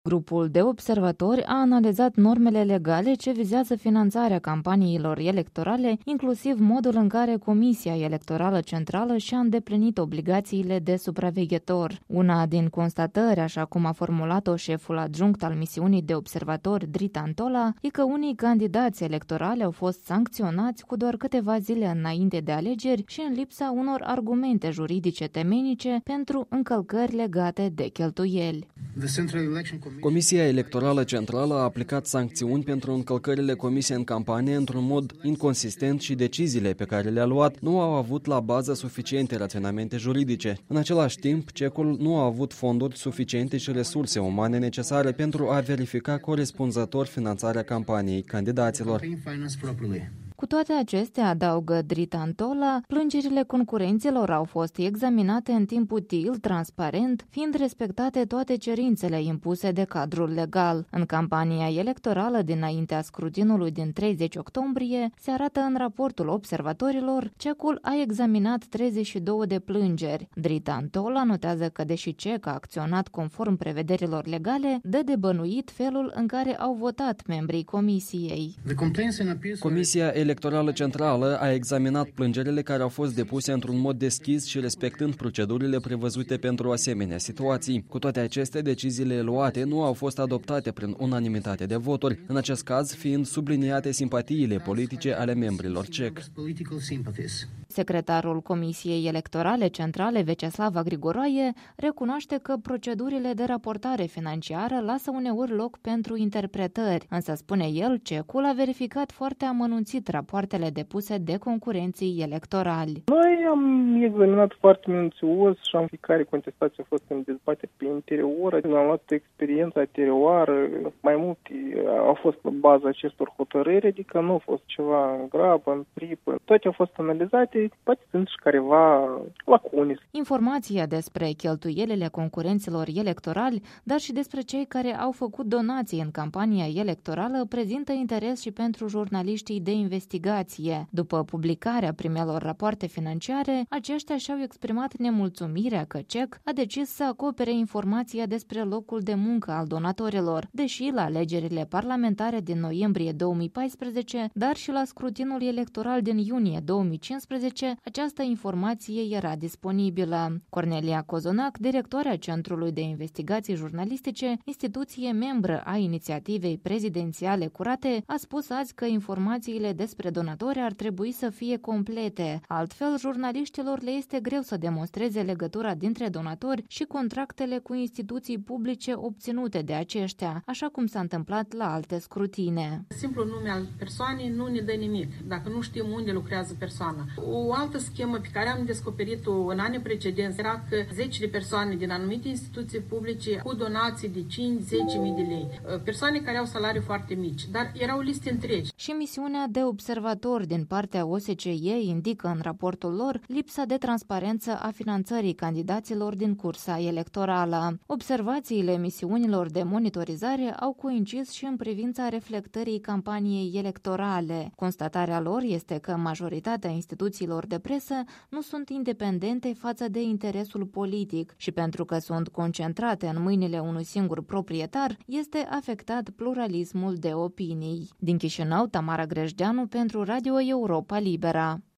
Grupul de observatori a analizat normele legale ce vizează finanțarea campaniilor electorale, inclusiv modul în care Comisia Electorală Centrală și-a îndeplinit obligațiile de supraveghetor. Una din constatări, așa cum a formulat-o șeful adjunct al misiunii de observatori, Drita Antola, e că unii candidați electorali au fost sancționați cu doar câteva zile înainte de alegeri și în lipsa unor argumente juridice temenice pentru încălcări legate de cheltuieli. Comisia Electorală Centrală a aplicat sancțiuni pentru încălcările comise în campanie într-un mod inconsistent și deciziile pe care le-a luat nu au avut la bază suficiente raționamente juridice. În același timp, CEC-ul nu a avut fonduri suficiente și resurse umane necesare pentru a verifica corespunzător finanțarea campaniei candidaților. Cu toate acestea, adaugă Drita Antola, plângerile concurenților au fost examinate în timp util, transparent, fiind respectate toate cerințele impuse de cadrul legal. În campania electorală dinaintea scrutinului din 30 octombrie, se arată în raportul observatorilor, CEC-ul a examinat 32 de plângeri. Drita Antola notează că deși CEC a acționat conform prevederilor legale, dă de bănuit felul în care au votat membrii comisiei. Comisia Electorală Centrală a examinat plângerile care au fost depuse într-un mod deschis și respectând procedurile prevăzute pentru asemenea situații. Cu toate acestea, deciziile luate nu au fost adoptate prin unanimitate de voturi, în acest caz fiind subliniate simpatiile politice ale membrilor CEC. Secretarul Comisiei Electorale Centrale, Veceslava Grigoroaie, recunoaște că procedurile de raportare financiară lasă uneori loc pentru interpretări, însă spune el, CEC-ul a verificat foarte amănunțit rapoartele depuse de concurenții electorali. Noi am examinat foarte minuțios și fiecare contestație a fost în dezbatere pe interior, am luat experiența anterioară, mai multe au fost pe baza acestor hotărâri, adică nu a fost ceva în grabă, în pripă, toate au fost analizate, poate sunt și careva lacune. Informația despre cheltuielile concurenților electorali, dar și despre cei care au făcut donații în campania electorală, prezintă interes și pentru jurnaliștii de investigație. După publicarea primelor rapoarte financiare, aceștia și-au exprimat nemulțumirea că CEC a decis să acopere informația despre locul de muncă al donatorilor, deși la alegerile parlamentare din noiembrie 2014, dar și la scrutinul electoral din iunie 2015, această informație era disponibilă. Cornelia Cozonac, directoarea Centrului de Investigații Jurnalistice, instituție membră a inițiativei prezidențiale curate, a spus azi că informațiile despre donatori ar trebui să fie complete. Altfel, jurnaliștilor le este greu să demonstreze legătura dintre donatori și contractele cu instituții publice obținute de aceștia, așa cum s-a întâmplat la alte scrutine. Simplul nume al persoanei nu ne dă nimic, dacă nu știm unde lucrează persoana. O altă schemă pe care am descoperit-o în anii precedenți era că 10 de persoane din anumite instituții publice cu donații de 5-10.000 de lei. Persoane care au salarii foarte mici, dar erau liste întregi. Și misiunea de observator din partea OSCE indică în raportul lor lipsa de transparență a finanțării candidaților din cursa electorală. Observațiile misiunilor de monitorizare au coincis și în privința reflectării campaniei electorale. Constatarea lor este că majoritatea instituțiilor de presă nu sunt independente față de interesul politic și pentru că sunt concentrate în mâinile unui singur proprietar, este afectat pluralismul de opinii. Din Chișinău, Tamara Grejdeanu pentru Radio Europa Libera.